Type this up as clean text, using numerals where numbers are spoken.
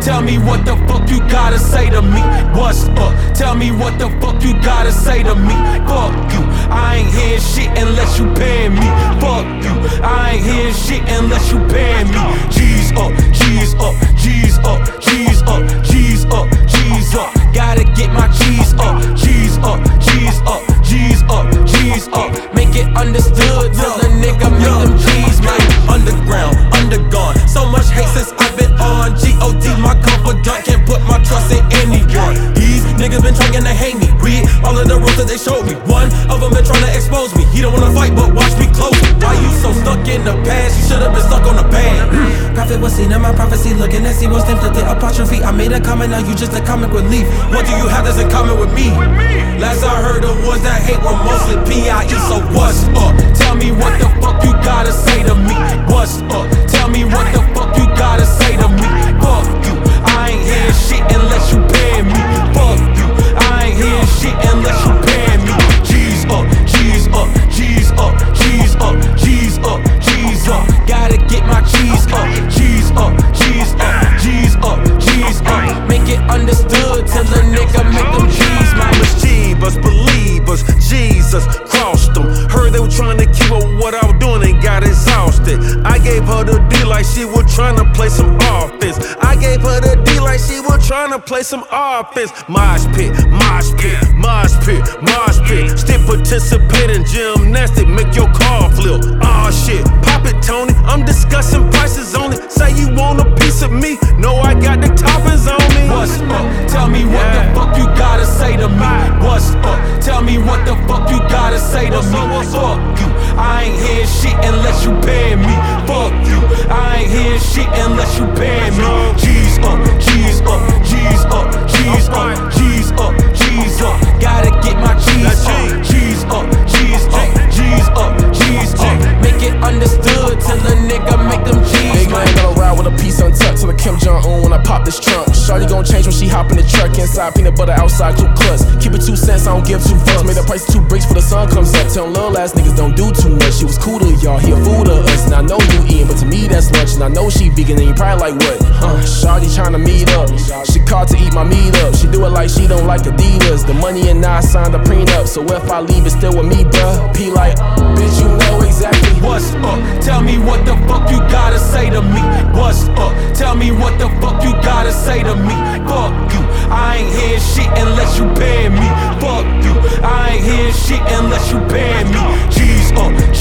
Tell me what the fuck you gotta say to me. What's up? Tell me what the fuck you gotta say to me. Fuck you, I ain't hearing shit unless you paying me. Fuck you, I ain't hearing shit unless you paying me. G's up, G's up, G's up, G's up, G's up, G's up. Gotta get my G's up, G's up, G's up, G's up, G's up. Make it understood till the nigga make them G's, man. Underground, undergone. So much hate since I've been on. G.O.D. my confidant, can't put my trust in anyone. These niggas been trying to hate me. Read all of the rules that they showed me. One of them been trying to expose me. He don't wanna fight, but watch me closely. Why you so stuck in the past? You should've been stuck on the band. Prophet was seen in my prophecy, looking at see what's inflicted apostrophe. I made a comment, now you just a comic relief. What do you have that's in common with me? Last I heard, the ones that hate were mostly P.I.E. So what's up? Tell me what the fuck you gotta say to me. What's up? Tell me what the fuck you gotta say to me. Fuck you, I ain't hearing shit unless you paying me. Fuck you, I ain't hearing shit unless you paying me. G's up, G's up, G's up, G's up, G's up, G's up. Gotta get my G's up, G's up, G's up, G's up, G's up. Make it understood till a nigga make them G's, man. Mischievous, believers, Jesus crossed them. Heard they were trying to keep up what I was doing and got exhausted. I gave her the D like she was trying to play some offense. I gave her the D like she was trying to play some offense. Mosh pit, mosh pit, mosh pit, mosh pit. Still participate in gymnastics, make your car flip. Aw shit, pop it Tony, I'm discussing prices on it. Say you want a piece of me, no I got the toppings on me. What's up? Tell me what the fuck you gotta say to me. What's up? Tell me what the fuck you gotta say to me. Fuck you, I ain't hearing shit unless you paying me. Fuck you, I ain't hearing shit unless you paying me. G's up, G's up, G's up, G's up, G's up, G's up. Gotta get my G's up, G's up, G's up, G's up, G's up. Make it understood till a nigga make them G's, man. Ain't gonna ride with a piece untucked till the Kim Jong-un when I pop this trunk. Shawty gon' change when she hop in the truck. Inside peanut butter, outside Ku Klux. Keep it 2 cents, I don't give 2 fucks. Made the price of 2 bricks for the sun comes up. Tell little ass niggas don't do too much. She was cool to y'all, he a fool to us. And I know you eatin', but to me that's lunch. And I know she vegan and you probably like what? Shawty tryna meet up. She called to eat my meat up. She do it like she don't like Adidas. The money and I signed a prenup. So if I leave, it's still with me, bruh. P like, bitch, you know exactly what's up. Tell me what the fuck you gotta say to me. What's up? Tell me what the fuck you gotta say to me. Fuck you, I ain't hearing shit unless you paying me. Fuck you, I ain't hearing shit unless you paying me. G's up,